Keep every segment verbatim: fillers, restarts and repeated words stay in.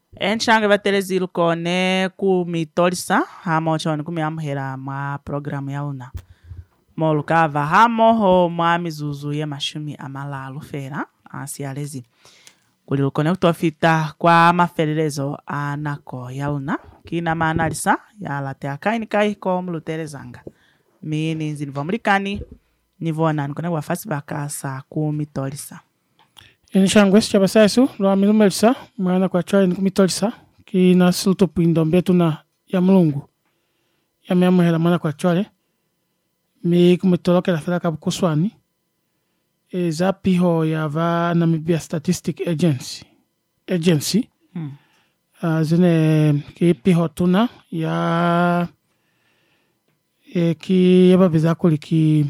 Enchanga vatelezilo kone kumitolisa hamo choni kumiamhera mwa programu ya una. Molukava hamo ho mwa mizuzu ya mashumi amalalu fera asialezi. Kulilu kone kutofita kwa mafelelezo anako ya una. Kina maanalisa ya latea kaini kai ko mlutelezanga. Mini zinivomlikani nivona nkone wafasi baka sa kumitolisa. Enshangwesi chabasaisu lwa milumelisa mwana kwa chwa nikumitolisa ki na sulto puindo mbetu na ya mulungu ya miamuhela mwana kwa chwale mi kumitoloke la fela kabukuswani e za piho ya va Namibia Statistic Agency agency hmm. uh, zine ki piho tuna ya e, ki yaba bizakuli ki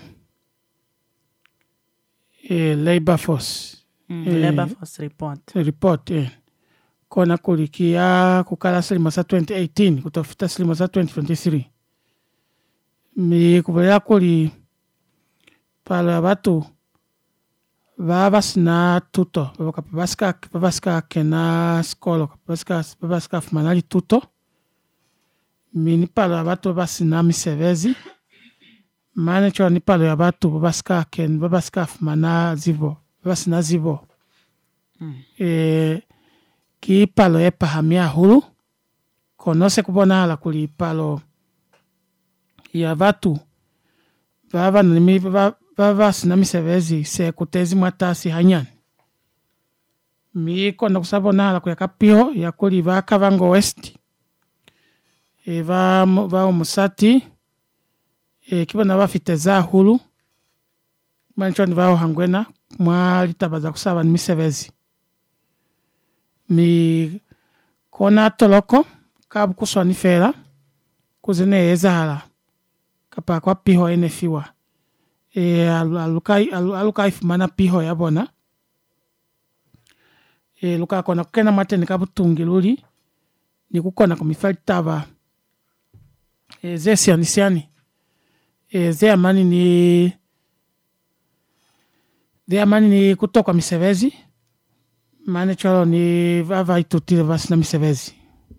e, labor force Mm, eh, labor force report. Report eh. Kona kulikia kukala silimasa twenty eighteen kutofita silimasa twenty twenty-three. Mi kubelea kuli pala watu vavasina tuto vabaska vabaska kena skolo vabaska vabaska fumanali tuto. Mi ni pala watu vavasina misevezi. Mane chwa ni pala watu vabaska ken vabaska fumana zivo. Vasi na zivo. Mm. E, ki palo e pahamia hulu. Konose kubona ala kuli palo ya vatu. Vava nimi vava sinami sevezi se kutezi mwatasi hanyani. Mi kona kusabona ala kuyaka piho ya kuli va Kavango West. E va, va umusati. E kibona va fiteza hulu. Manchoni va uhangwena. Mwa litabaza kusaba ni misevezi. Mi kona toloko kabu kuswa ni fera kuzine ezahala kapa kwa piho enefiwa e alukai alukai fumana piho yabona e luka kona kena mateni kabu tungiluli ni kukona kumifali taba e ze siani siani e ze amani ni de amani ni kutoka misevezi mane cholo ni vava itutile vasi na misevezi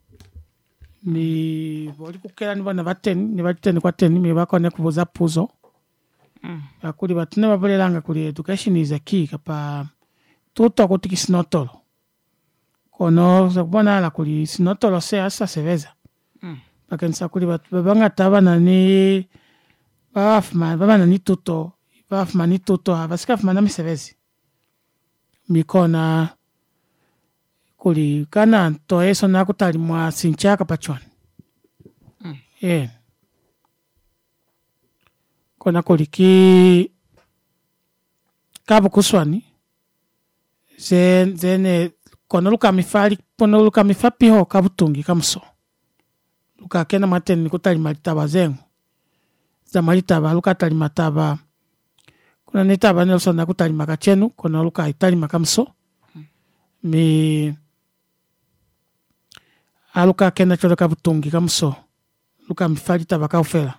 ni boli kukela ni bana vateni ni vateni kwa teni mi bakone kubuza puzo Mm. akuli batune babolelanga kuli education is a key kapa tuto kutiki sinotolo kono sabona la kuli sinotolo se asa seveza Mm. bakensa kuli babanga tabana ni bafma babana ni tuto bafma ni tuto abasika fumana misevezi mikona kuli kana to eso na kutali mwa sinchaka pachwan Mm. eh kona kuli ki kabu kuswani zen zene kono luka mifali kono luka mifapi ho kabutungi kamso luka kena mateni kutali malitaba zengu za malitaba luka tali mataba kuna nitaba Nelson na kutali makachenu kono luka itali makamso mi aluka kena cholo kabutungi kamso luka mifali taba kaufela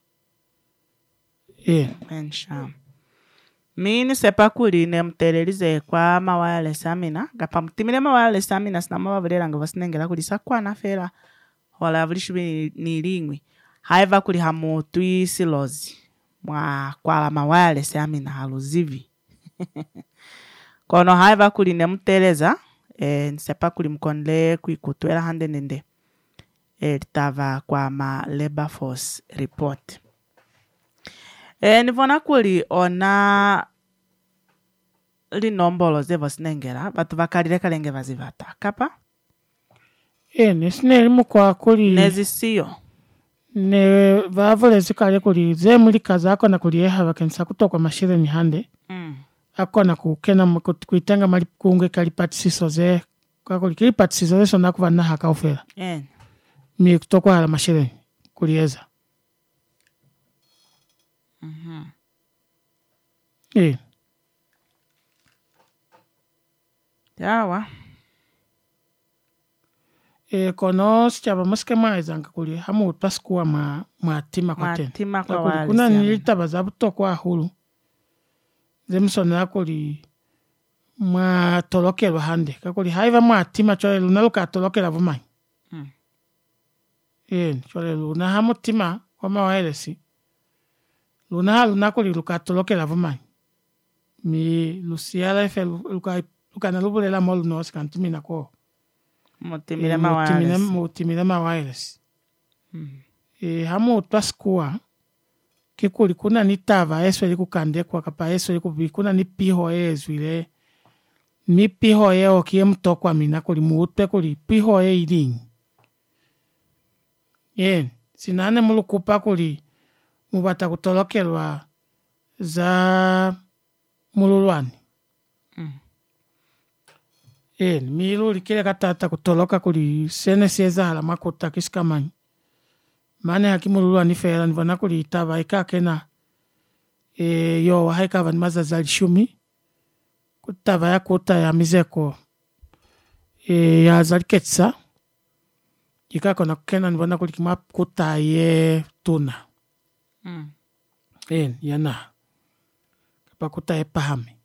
eh Ensha. Mini sepa kuli ne mtelelize kwa mawale samina. Gapa mtimile mawale samina sina mawavulera nga vasinengela kuli sakwa na fera. Wala avulishu ni lingwi. Haiva kuli hamu tui silozi. Mwa kwa la mawale samina haluzivi. Kono haiva kuli ne mteleza. E, nisepa kuli mkonle kuikutuela hande nende. E, tava kwa ma labor force report. E, nivona kuli ona li nombolo zevo sinengela batu vakalile kalenge vazivata kapa eh nesine limu kwa kuli nezi siyo ne vavole zikale kuli ze mulika zako na kuli eha vakensa kutoka mashire ni hande mm. akona kukena kuitenga mali kunge kali patisiso ze kwa kuli kili patisiso ze sona kuva na haka ufela En. mi kutoka hala mashire kuli eza Mhm. eh Yawa e kono sichaba muske maizanga kuli hamu utaskuwa ma matima kwa tena matima kwa wale kuna nilitaba za buto kwa hulu zemsona kuli mwa tolokelwa hande kakuli haiva mwa tima chole luna luka tolokela vumanyi Mm. yen chole luna hamu tima kwa mawaelesi luna ha luna kuli luka tolokela vumanyi mi lusiala efe luka luka na lubulela molu no sikantimina ko Mutimile Eh, mawale. mutimile mutimile mawaelesi Mm. e hamu twaskua kikuli kuna nitava eso likukandekwa kapa eso likubi kuna ni piho ezwile mi piho ye okie mtokwa mina kuli muutpe kuli piho ye ilinyi yen sinane mulukupa kuli mubata kutolokelwa za mululwani Mm. yen milu likile katata kutoloka kuli sene sieza hala makuta kisikamanyi mane hakimululwani fera nivona kuli itava ikakena e, yo haikava ni mazazali shumi kutava ya kuta ya mizeko e, ya zaliketsa ikakona kukena nivona kuli kima kuta ye tuna Mm. en yana kapa kuta ye pahame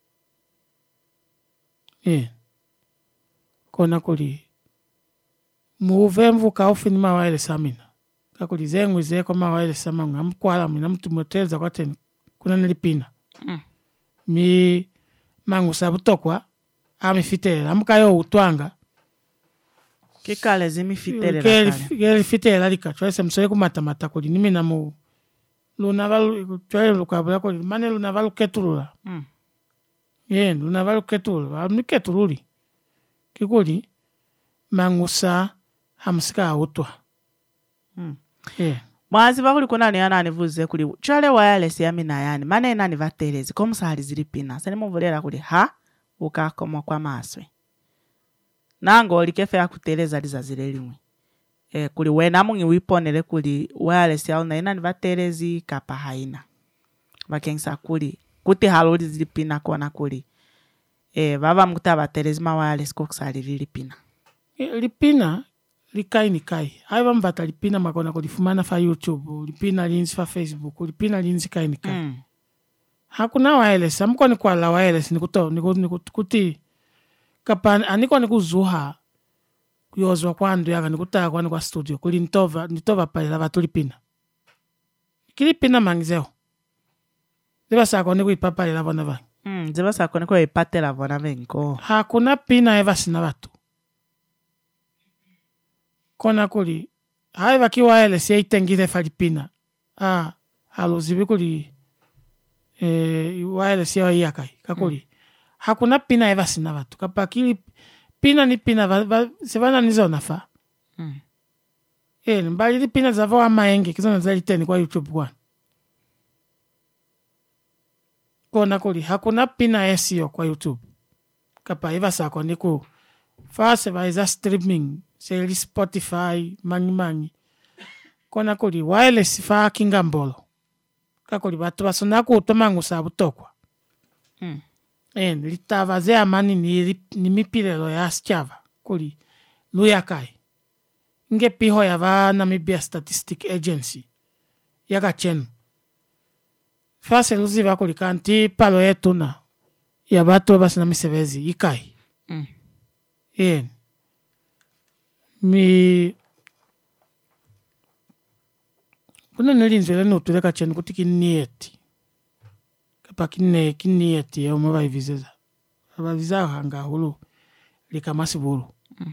en kona kuli muve mvuka ofini mawaele samina kakuli zengwi zeko mawaele samanga mkwala mina mtu motelza kwateni kuna nilipina Mm. mi mangu sabutokwa ami fitela mukayo utwanga Kikale zimifitele keli kale. keli fitela lika twese msoye kumata mata kuli nimi na mu luna valu twele lukabula kuli mane luna valu ketulula Mm. yen luna valu ketulula mi ketululi kikuli mangusa hamsika utwa Mm. yeah. Mwazi bakuli kuna ni anani vuze kuli chale wireless ya mina yani mane nani vatelezi komusali zilipina sani muvulera kuli ha ukakoma kwa maswe nango olikefe ya kuteleza liza zile limwe e, kuli wena mungi wiponele kuli wireless ya una inani vatelezi kapa haina vakengisa kuli kuti haloli zilipina kona kuli e, vava mkuta vatelezi ma wireless kokusali lilipina lipina likai ni kai aiva mbata lipina makona kulifumana fa YouTube lipina linzi fa Facebook lipina linzi kai ni kai mm. hakuna wireless amkoni kwa la wireless nikuto nikuti kapa aniko nikuzuha kuyozwa kwandu yaka nikutaka kwani kwa studio kuli nitova nitova pale la vatu lipina kilipina mangizeo ziba sako nikuipa pale la vona vangi mm. ziba sako niko ipatela vona venko hakuna pina eva sina vatu kona kuli haiva ki wireless yaitengile falipina ah haluzibi kuli eh wireless ya yakai kakuli mm. hakuna pina eva sina vatu kapa kili pina ni pina va, va, sevana nizo nafa mm. eh mbali li pina za vawa maenge kizona zali teni kwa YouTube kwa kona kuli hakuna pina esio kwa YouTube kapa eva sako niku fase va iza streaming seli Spotify mangi mangi kona kuli wireless fa kingambolo kakuli batu basona ku tomangu sabutokwa mm. en litava ze amani ni, ni mipilelo ya schava kuli luyakai nge piho ya va Namibia Statistic Agency yaka chenu fase luziva kuli kanti palo yetuna ya batu basina misevezi ikai mm. en mi kuna nilinzwele nutuleka chenu kuti kinnieti kapa kinne kinnieti ya umaba ivizeza abaviza hanga hulu lika masibulu mm.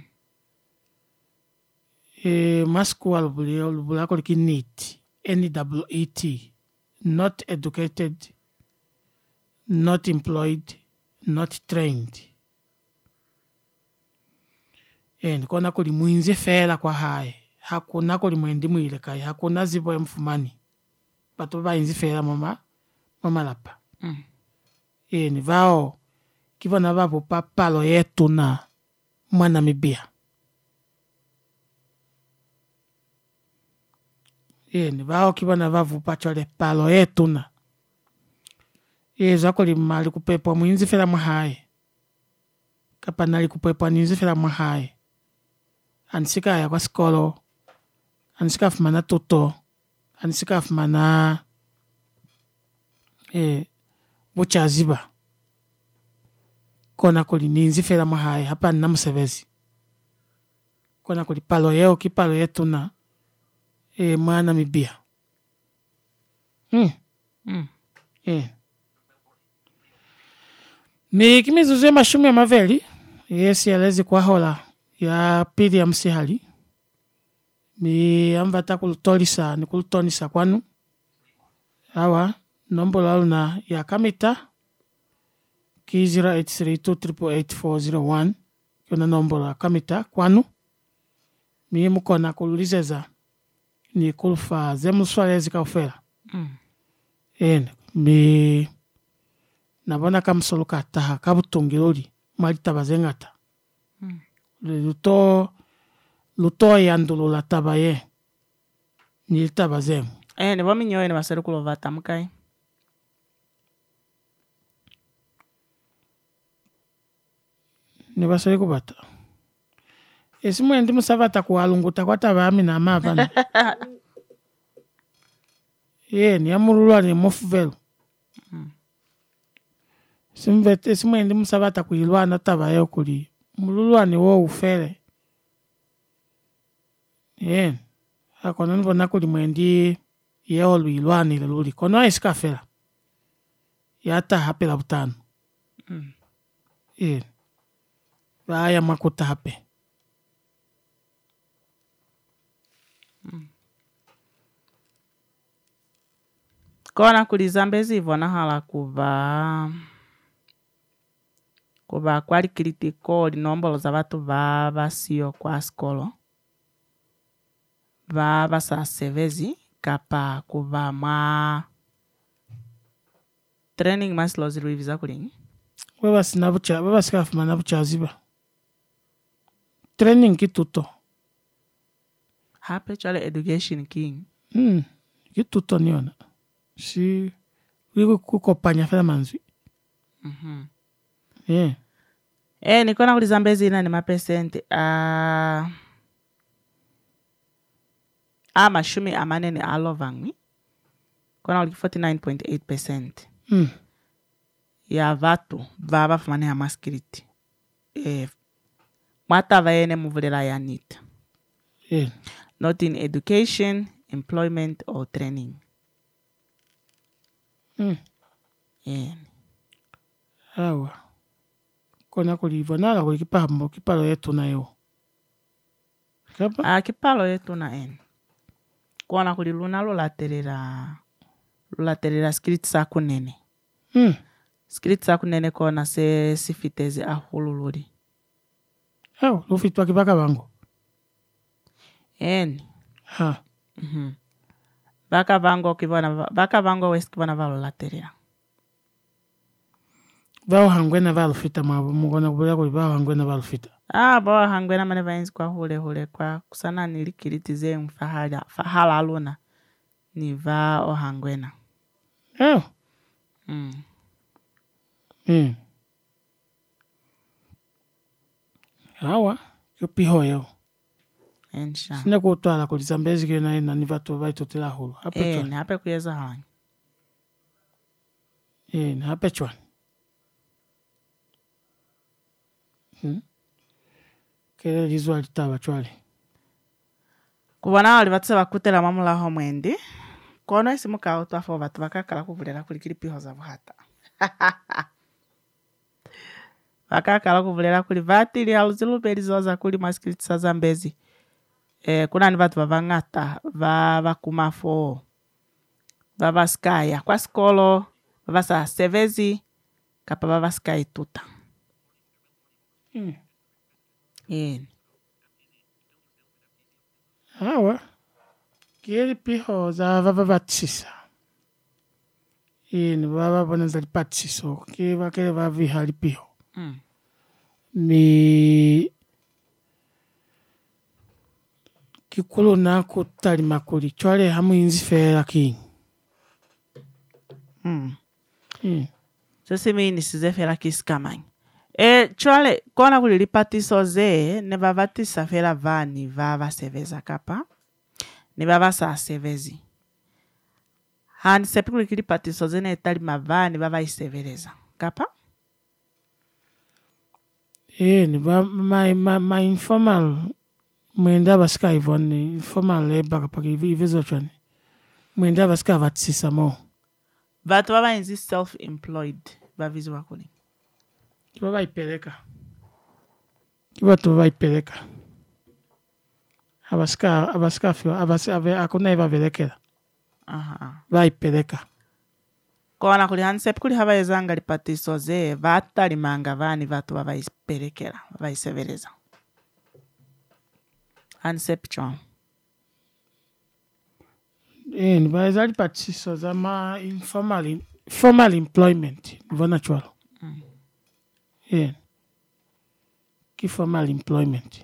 e masku alubuli alubula ko likiniti N W E T not educated not employed not trained en kona kuli mwinzi fela kwa hai hakuna kuli mwendi mwile kai hakuna zibo ya mfumani batu bainzi fela mama mama lapa mm. en vao kivona vapo papalo yetu na mwana mibia en vao kivona vavu pachole palo yetu na eza kuli mali kupepwa mwinzi fela mwahaye kapa nali kupepwa ninzi fela mwahaye anisika ya kwa skolo anisika fumana tuto anisika fumana eh buchaziba kona kuli ninzi fela mahai hapa na musevezi kona kuli palo yeo kipalo yetu na e mwana mibia hmm Mm. e ni kimizuzu mashumi ya maveli yesi yalezi kwa hola ya pili ya msihali ni amvata kulutolisa ni kulutonisa kwanu awa nombolo aluna ya kamita ki zero eight three two eight eight four zero one kuna nombolo ya kamita kwanu mi mukona kululizeza ni kulufa zemu swalezi kaufela Mm. ene mi nabona kamusoluka taha kabutungiloli mali tabazengata Mm. luto luto yandulula tabaye ni tabazemu Eh, ni bomi nyoye ni basere kulovata mukai. ni basali kubata esimu endi musavata kuwalunguta kwatabami na mapana ye ni amurulwa ni mofuvelo Mm. simvet esimu endi musavata kuilwana tabayo kuli mululwa ni wo ufere ye akona nibona kuli mwendi yeo luilwanile luli kono aisikafela yata hapela butano Mm. ye vaya makuta hape Kona kuli Zambezi ivona hala kuva kuva kwali kritiko linombolo za watu va vasio kwa skolo va vasa sevezi kapa kuva ma training maslo ziruiviza kulingi wevasinavucha wevasikafuma navuchaziva training kituto hape chale education king. mm. kituto niona si wiku kukopanya fela manzwi Mhm. yeah. Eh, nikona kuli Zambezi ina ni mapesenti a a mashumi amanene alovangwi kona kuli forty-nine point eight percent mm. ya vatu va vafumane ha maskriti eh, mwata vaene muvulela ya nita yeah. not in education, employment or training. mm. Yeah. awa kona kulivonala kuli kipambo kipalo yetu nayo kapa A kipalo yetu na en kona kuli luna lulaterera lulaterera skrit sa kunene mm. skrit sa kunene kona se sifitezi ahululuri awa lufitwa kipaka bango en ha mhm baka vango kivona baka vango west kivona valulaterera vao hangwena valufita mabo mugona kubula kuli vao hangwena valufita ah bo hangwena mane vaenzi kwa hule hule kwa kusana nilikiritize mfahala fahala aluna ni va o hangwena awa mm. mm. awa kipihoyo Ensha sina kutwala kuli Zambezi kena ina ni vatu vaitotela hulu hape eh chwani ni hape kuyeza halangi eh ni hape chwani hmm? kele lizwa litaba chwali kuvona wali vatse vakutela mamulaho mwendi kono isimu kao twafo vatu vakakala kuvulela kulikili piho za vuhata vakakala kuvulela kuli vatili haluzilupelizoza kuli maskilitisa Zambezi eh, kuna ni vatu vavang'ata va vakumafo vavaskaya kwa skolo vavasa sevezi kapa vavaskai tuta hmm. eh. awa kele piho za vava vatsisa ini vava bona za lipatsiso ke vakele vaviha lipiho Mm. ni kikulu naku talima kuli chwale hamwinzi fela kingi Mm. hmm. Sisi mini sizefela kisikamanya e chwale kona kuli lipatiso ze ne vavatisa fela vani vava seveza kapa ne vava sa sevezi hani sepi kuli kilipatiso ze ne talima vani vava iseveleza kapa eh ni ba my my, my informal mwenda basika ivone informal labor kapaka ivizo chani mwenda basika vatsisa mo Vatu vava inzi self-employed vavizi wakuli kiba vaipeleka kiba tu vaipeleka abasika abasika fio abasika akuna ivavelekera aha vaipeleka kona kuli hansep kuli hava ezanga lipatiso ze vata limanga vani vatu vavaisperekera vavaisevereza hansep chon eh ni vaizali patiso za ma informal formal employment vona chwalo mm. eh ki formal employment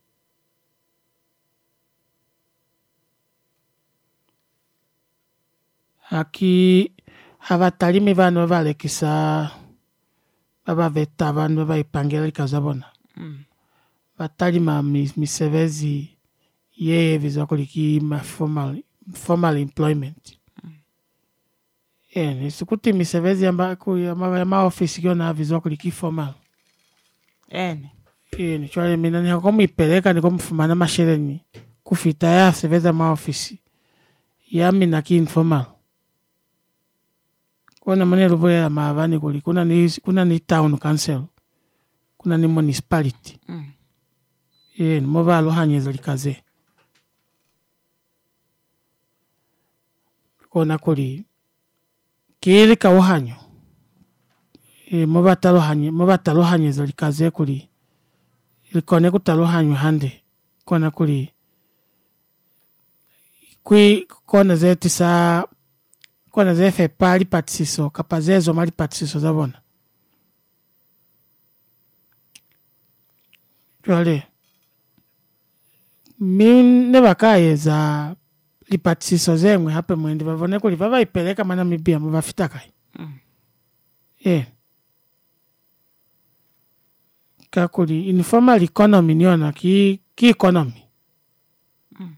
haki abatalimi bano balekisa babaveta abantu baipangela likazabona mm. batalima misevezi yeye vizakoliki ma formal formal employment mm. ene sikuti misevezi amba ku ya ma office kiona vizakoliki formal ene ene chwale mina ni hakomu ipeleka ni komfumana mashereni kufita ya seveza ma office ya mina ki informal kuna mane ruboya maavani kuli kuna ni kuna ni town council kuna ni municipality mm. eh mo balo hanyeza likaze kuna kuli kile ka uhanyo eh mo batalo hanye mo batalo hanyeza likaze kuli ilikone kutalo hanyo hande kuna kuli kwi kona zeti sa kona zefe pali patisiso kapazezo mali patisiso zabona twale min ne bakayeza lipatisiso zemwe hape mwende bavone kuli baba ipeleka mana mibia mu bafitaka mm. eh kakuli informal economy niona ki ki economy mm.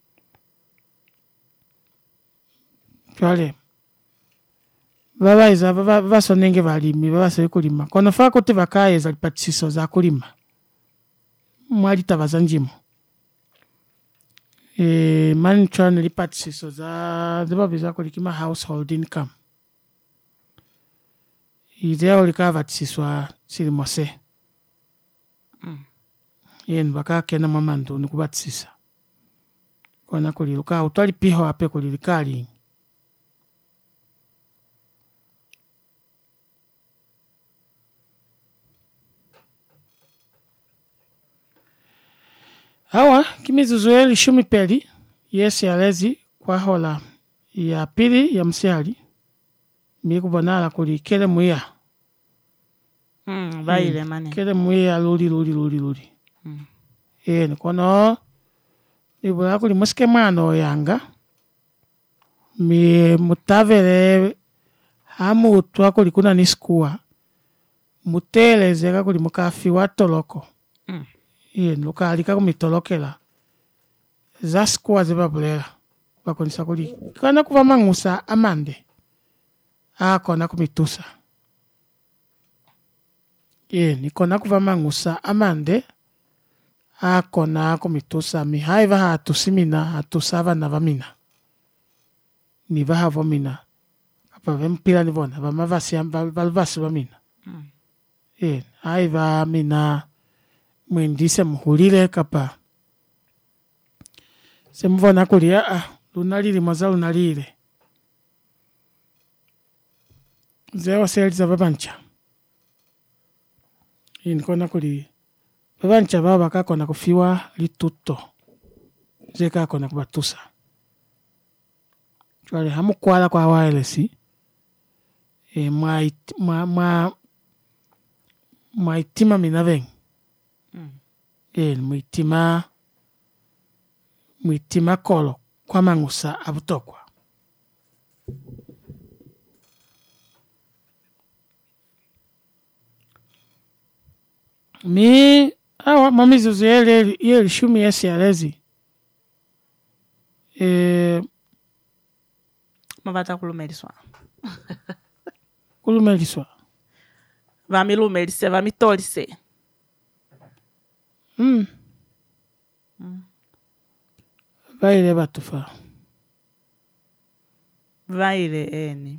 twale baba iza baba basonenge balimi baba se kulima kono fa kuti bakayeza lipatisiso za kulima mwali tabazanjimo eh man channel lipatisiso za zeba biza kulikima household income ideo likava tisiswa silimose mm. yen baka kena mamandu nikubatisisa kona kuliluka utali piho ape kulilikali hawa kimizuzueli shumi peli yesi alezi kwa hola ya pili ya msiali mikubonala kuli kele muya mm. vaile mane kele muya luli luli luli luli mm. eni kono ibula kuli musike mwana oyanga mi mutavele hamutwa kuli kuna nisikuwa mutelezeka kuli mukafi watoloko mm. yen lukalika kumitolokela zasikuwa zibabulela bakonisa kuli kana kuva mangusa amande akona kumitusa yen ikona kuva mangusa amande akona kumitusa mihaiva hatusimina hatusava na vamina ni vahavo mina apa vempila ni bona vamavasi valvasi vamina mm. yen haiva mina mwendise muhulile kapa semvona kuli ah lunalili maza lunalile zewa seliza babancha inkona kuli babancha baba kakona kufiwa lituto zeka kona kubatusa twale hamukwala kwa wireless e mwa mwa mwa mwa itima minaveng mm. e mwitima mwitima kolo kwa mangusa abutokwa mi awa mamizuzu yele yele shumi yesi alezi e mavata kulumeliswa kulumeliswa vamilumelise vamitolise Mm. Mm. Vaile batufa. Vaile eni.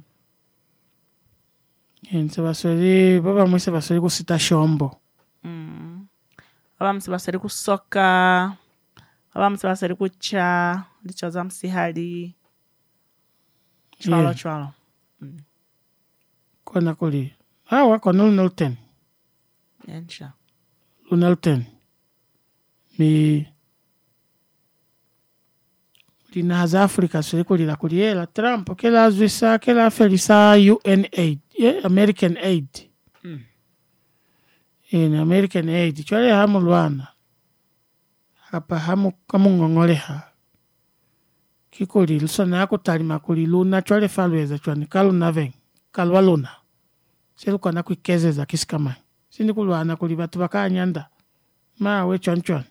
Eni sebasoli baba mwese basoli kusita shombo. Mm. Abamsi basari kusoka. Abamsi basari kucha. Licho za msihali. Chwalo Yeah. chwalo. Mm. Kona kuli. Hawa kona lunal ten. Ensha. Lunal ten. Mi lina haza Afrika soli kulila kuliela Trump kela azwisa kela felisa U N aid. Yeah, American aid. Mm. In American aid. Chwale hamu luana. Hapa hamu kamu ngongoleha. Kikuli lusana yako talima kuli luna chwale falweza chwani kalu na veng. Kalu waluna. Selu kwa na kuikezeza kisikama. Sindi kuluana kuli batu baka nyanda. Maa we chwan chwan.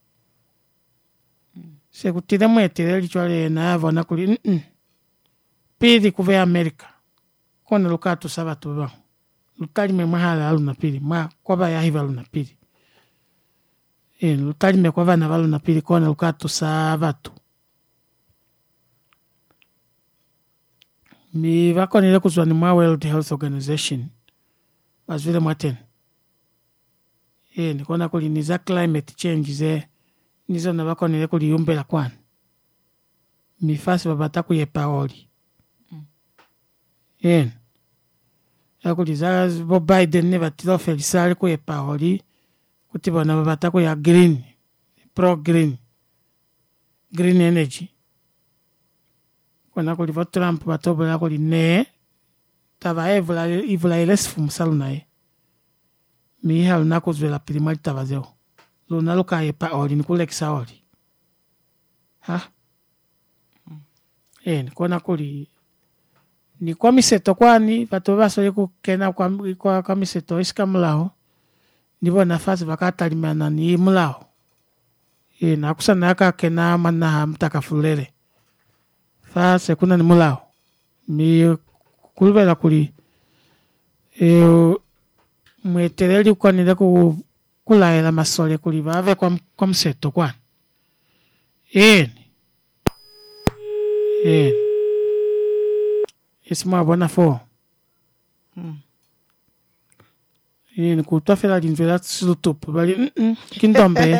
Se kutile mwete li chwale na yavo na kuli mm -mm. Pili kuve Amerika. Kona lukatu sabatu bang. Lutalime mahala alu na pili. Maa kwa ba ya hiva alu na pili. E, lutalime kwa vana alu na pili kona lukatu sabatu. Mi wako nile kuzwani mwa World Health Organization. Wazvile mwateni. E, nikona kuli niza climate change ze. Nizo na wako nile kuli yumbela kwani. Mifasi babata kuyepa oli. Mm. E, yakuli za bo Biden ne batilo felisari kuyepa oli. Kutibona babata kuya green. Pro green. Green energy. Kona kuli vo Trump batobola kuli ne. Tava evula evula ilesi fumusalu nae. Mi halu nako zwela pilimali tavazeo. Luna luka yepa oli nikulekisa oli. Ha? Mm. E, nikona kuli ni kwa miseto kwani batoba basole kukena kwa kwa, kwa miseto isika mulao. Nibo nafasi bakatalimana ni mulao. E, nakusana yaka kena mana mtakafulele. Fa sekuna ni mulao. Mi kulubela kuli e, mweteleli kwa nile ku kulaela masole kuli bave kwa, kwa mseto kwa eni eni isi mwabona fo Mm. eni kutwafela linvela silutupu bali mm -mm, kindombe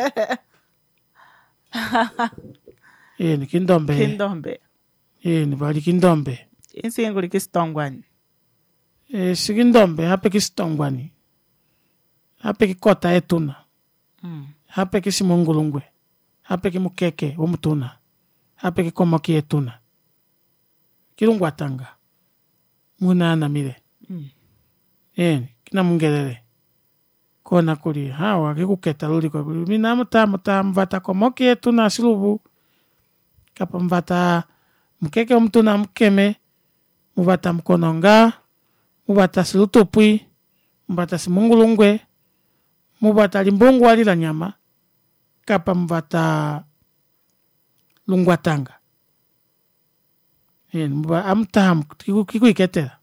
eni kindombe Kindombe. eni bali kindombe Insingu likistongwani. e, sikindombe hape kisitongwani hape kikota etuna Mm. hape kisimungulungwe hape kimukeke womutuna hape kikomoki etuna kilungwatanga munana mile Mm. eni kina mungelele kona kuli hawa kikuketa luli kwa kuli mina muta muta mvata komoki etuna silubu kapa mvata mukeke womutuna mukeme muvata mkononga muvata silutupwi muvata simungulungwe muvata limbungu walila nyama kapa muvata lungwatanga eni muva amutahamu kikuiketela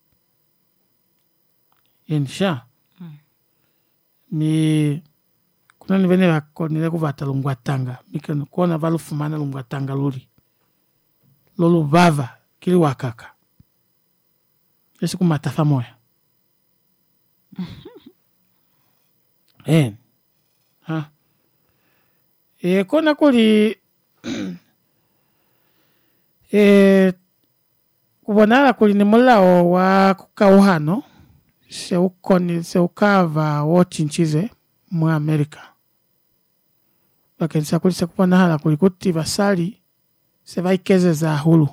eni sha Mm. ni kuna ni vene vakonile kuvata lungwatanga mikeno kuona valufumana lungwatanga luli loluvava kili wakaka esi kumatafa moya eni ha e kona kuli e kubonala kuli ni mulao wa kukauhano seukoni seukava wochinchize mu America bakenisa kuli sekubonahala kuli kuti basali sebaikezeza hulu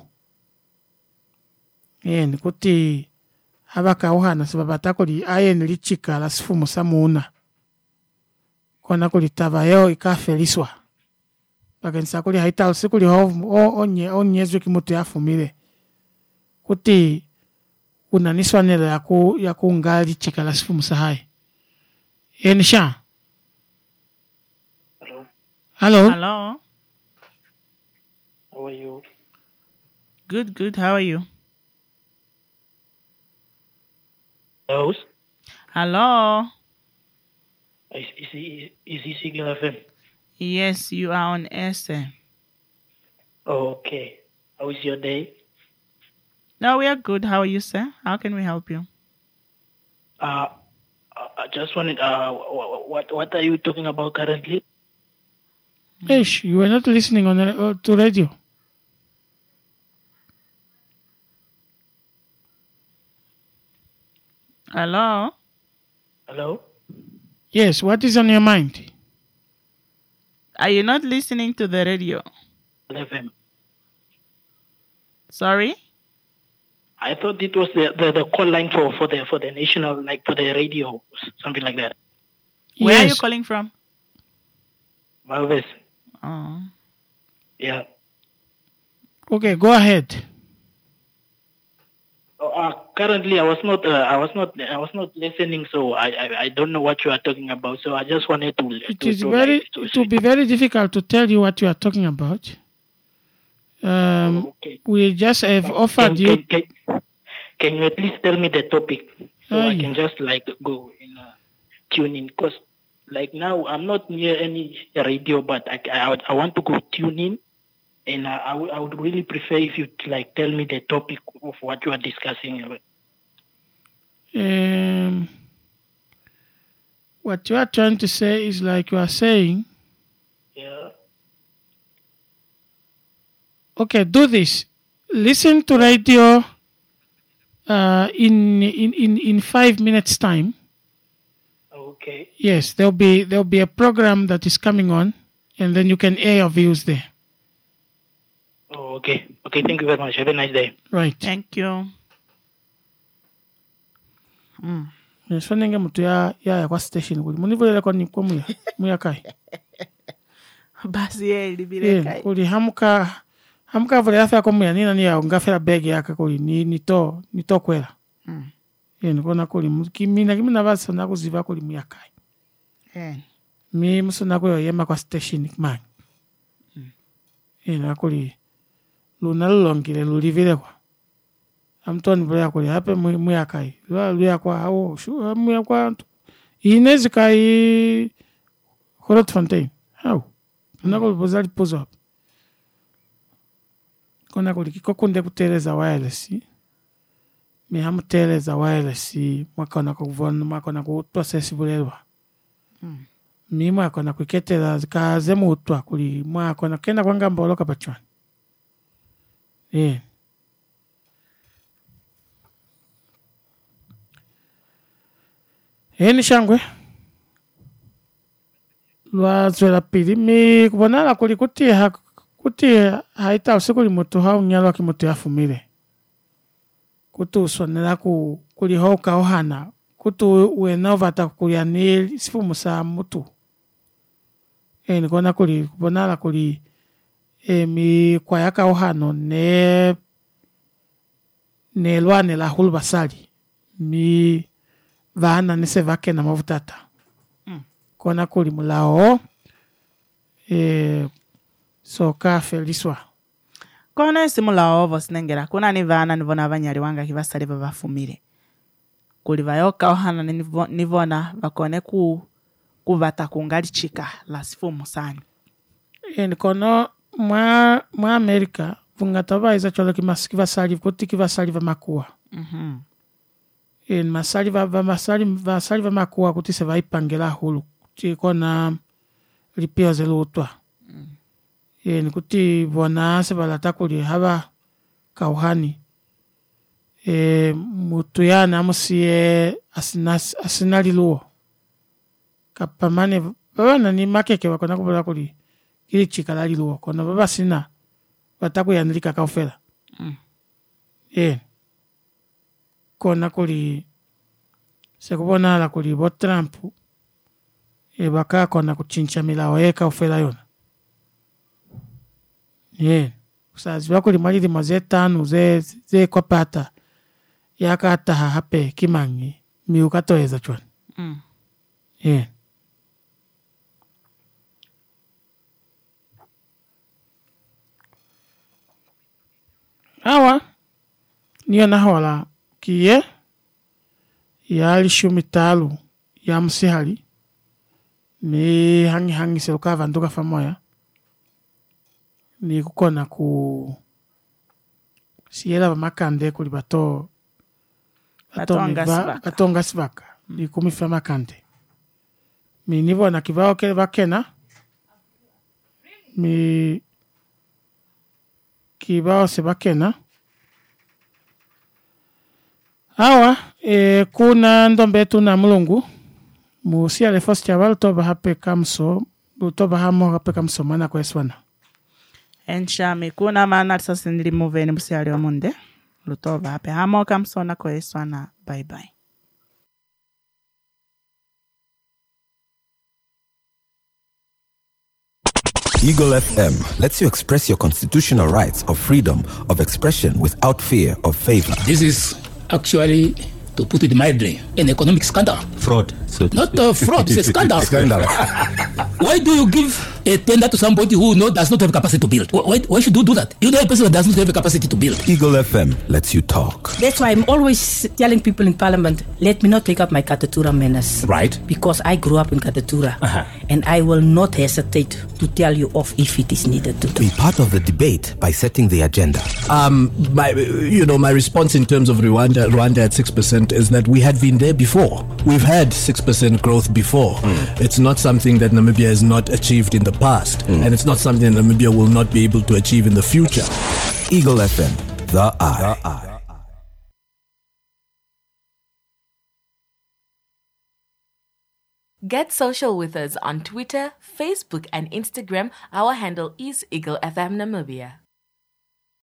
eni kuti abakauhana sebabata kuli ayeni lichika la sifumu samuna kona kuli tavayo ikafeliswa bakenisa kuli haitalo sikuli onye onyezwe kimutu yafumile kuti unaniswanela yaku yakunga lichika la sifumu sahai eni sha Hello, hello Hello. how are you? Good, good. How are you? House? Hello. Is, is, he, is he Signal F M? Yes, you are on air, sir. Oh, okay. How is your day? No, we are good. How are you, sir? How can we help you? Uh, I just wanted, uh, what what are you talking about currently? Ish, you were not listening on uh, to radio. Hello? Hello? Yes, what is on your mind? Are you not listening to the radio? F M. Sorry? I thought it was the, the, the call line for, for the for the national, like for the radio, something like that. Where yes. are you calling from? Malvis. Oh. Yeah. Okay, go ahead. Uh, currently, I was not, uh, I was not, I was not listening, so I, I, I don't know what you are talking about. So I just wanted to. It to, is to very, like, to it will be very difficult to tell you what you are talking about. Um, oh, okay. We just have Can, offered can, you. Can, can, can you at least tell me the topic so Oh, I yeah. can just like go in uh, tune in? Because like now I'm not near any radio, but I, I, I want to go tune in, and uh, I, w- I would really prefer if you like tell me the topic of what you are discussing. Um, what you are trying to say is like you are saying, Yeah. okay, do this. Listen to radio uh, in, in, in, in five minutes time. Okay. Yes, there'll be there'll be a program that is coming on, and then you can air your views there. Oh, okay. Okay. Thank you very much. Have a nice day. Right. Thank you. Mm. Nesonenge mutu ya ya ya kwa station kuli munivulele kwa ni kwa muya muya kai. Basi yeye libireka. Eh, kuli hamuka hamuka vule afa kwa muya nina ni ya ngafela bag yaka kuli ni ni to ni to kwela. Mm. Eh, nikona kuli kimina kimina basa na kuziva kuli muya kai. Eh. Mi musona kwa yema kwa station man. Mm. Eh, na kuli luna longile lulivile kwa. Amtoni bya kuli hape muya kai. Lwa lwa kwa hao shu muya kwa inezi kai Horot Fontaine. How? Nako bozali pozo up. Kona kuli kikokunde kuteleza wireless. Mi hamu teleza wireless mwaka na kuvona mwaka na kuprocess bulelwa. Mm. Mi mwaka na kuketela zikaze mutwa kuli mwaka na kenda kwanga mboloka pachwani. Eh. Heni shangwe lwazwela pili mi kubonala kuli kuti ha kuti haita usiku limutu hau nyalwa kimutu yafumile kuti usonela ku kuli hoka ohana kuti uena vata kuya ni sifumu sa mutu eni kona kuli kubonala kuli e mi kwa yaka ohano ne ne lwane la hulbasali mi vana nise vake na mavutata. Mm. Kona kuli mulao e soka feliswa. Kona simula ovo sinengera. Kuna ni vana nivona vanyari wanga kivasali vavafumile. Kuli vayoka ohana nivo, nivona vakone ku kuvata kungali chika la sifumu sani. E kono mwa mwa Amerika vungata vaiza chola kivasali kuti kivasali vamakua. Mhm. En masali va va masali va masali va makua kuti se vai pangela hulu kuti kona lipio zelutwa. Mm. En kuti bona se balata kuli haba kauhani. E mutu ya namusie asinas asinali luo. Kapamane bana ni makeke wakona kubala kuli kili chikalali luo kona baba sina bataku yanilika kaufela. Mm. En kona kuli sekubona la kuli bo Trump e baka kona kuchincha milao eka ufela yona ye usazi wako limali maze tanu ze ze kwa pata yaka ata hape kimangi mi ukatoeza chwan. Mm. ye awa niyo nahola kiye yali shumitalu ya msihali mi hangi hangi seluka vanduka famoya ni kukona ku siela va makande kuli bato Batonga sivaka. batonga sivaka ni kumifa makande mi nivo na kibao kele bakena mi kibao se bakena awa e, kuna ndombe tuna mulungu musia le fosi chaval toba hape kamso toba hamo hape kamso mana kwa eswana Enshami kuna mana sasa nilimuveni musiali wa munde. Lutova hape hamo kamsona kwa eswana. Bye bye. Eagle F M lets you express your constitutional rights of freedom of expression without fear of favor. This is actually, to put it mildly, an economic scandal. Fraud. So Not a fraud, it's a scandal. Scandal. Why do you give a tender to somebody who no, does not have capacity to build? Why, why should you do that? You know a person that does not have a capacity to build. Eagle F M lets you talk. That's why I'm always telling people in Parliament, let me not take up my Katatura manners. Right. Because I grew up in Katatura. Uh-huh. And I will not hesitate to tell you off if it is needed to do. Be part of the debate by setting the agenda. Um, my, you know, my response in terms of Rwanda, Rwanda at six percent is that we had been there before. We've had six percent growth before. Mm. It's not something that Namibia has not achieved in the past, mm. and it's not something that Namibia will not be able to achieve in the future. Eagle F M, the eye. The eye. Get social with us on Twitter, Facebook, and Instagram. Our handle is Eagle F M Namibia.